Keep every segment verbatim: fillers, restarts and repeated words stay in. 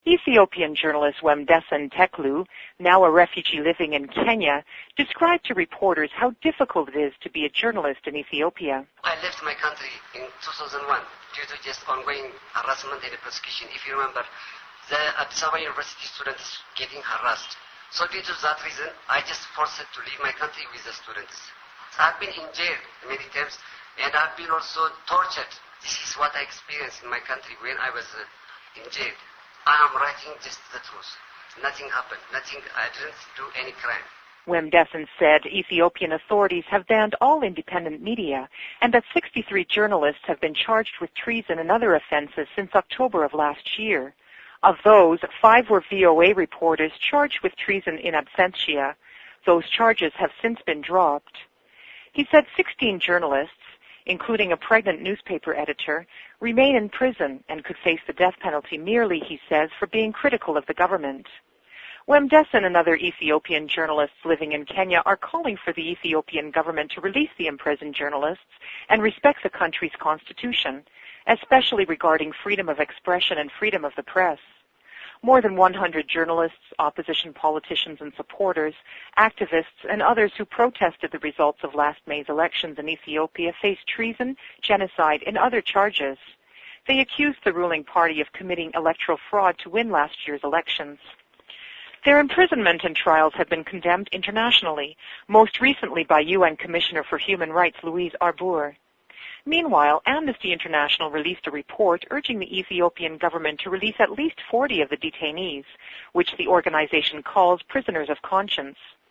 Ethiopian journalist Wemdessen Teklu, now a refugee living in Kenya, described to reporters how difficult it is to be a journalist in Ethiopia. I left my country in two thousand one due to just ongoing harassment and persecution. If you remember, the Addis Ababa University students getting harassed. So due to that reason, I just forced to leave my country with the students. So I've been in jail many times, and I've been also tortured. This is what I experienced in my country when I was uh, in jail. I am writing just the truth. Nothing happened. Nothing. I didn't do any crime. Wemdessen said Ethiopian authorities have banned all independent media and that sixty-three journalists have been charged with treason and other offenses since October of last year. Of those, five were V O A reporters charged with treason in absentia. Those charges have since been dropped. He said sixteen journalists, including a pregnant newspaper editor, remain in prison and could face the death penalty merely, he says, for being critical of the government. Wemdessen and other Ethiopian journalists living in Kenya are calling for the Ethiopian government to release the imprisoned journalists and respect the country's constitution, especially regarding freedom of expression and freedom of the press. More than one hundred journalists, opposition politicians and supporters, activists, and others who protested the results of last May's elections in Ethiopia face treason, genocide, and other charges. They accused the ruling party of committing electoral fraud to win last year's elections. Their imprisonment and trials have been condemned internationally, most recently by U N Commissioner for Human Rights Louise Arbour. Meanwhile, Amnesty International released a report urging the Ethiopian government to release at least forty of the detainees, which the organization calls prisoners of conscience.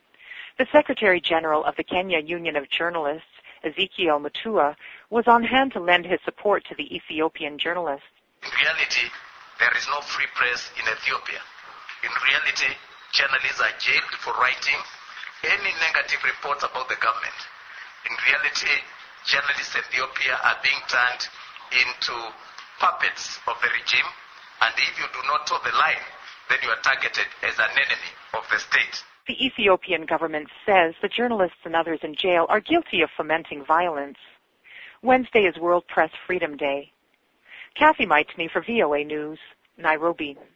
The Secretary General of the Kenya Union of Journalists, Ezekiel Mutua, was on hand to lend his support to the Ethiopian journalists. In reality, there is no free press in Ethiopia. In reality, journalists are jailed for writing any negative reports about the government. In reality, journalists in Ethiopia are being turned into puppets of the regime, and if you do not toe the line, then you are targeted as an enemy of the state. The Ethiopian government says the journalists and others in jail are guilty of fomenting violence. Wednesday is World Press Freedom Day. Kathy Maitani for V O A News, Nairobi.